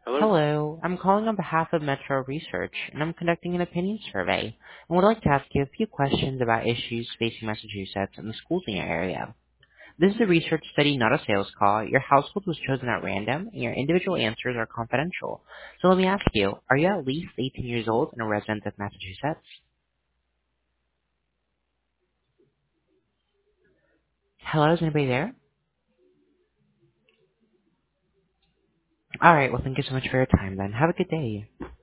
Hello? Hello, I'm calling on behalf of Metro Research, and I'm conducting an opinion survey, and would like to ask you a few questions about issues facing Massachusetts and the schools in your area. This is a research study, not a sales call. Your household was chosen at random, and your individual answers are confidential. So let me ask you, are you at least 18 years old and a resident of Massachusetts? Hello, is anybody there? Alright, well thank you so much for your time then. Have a good day.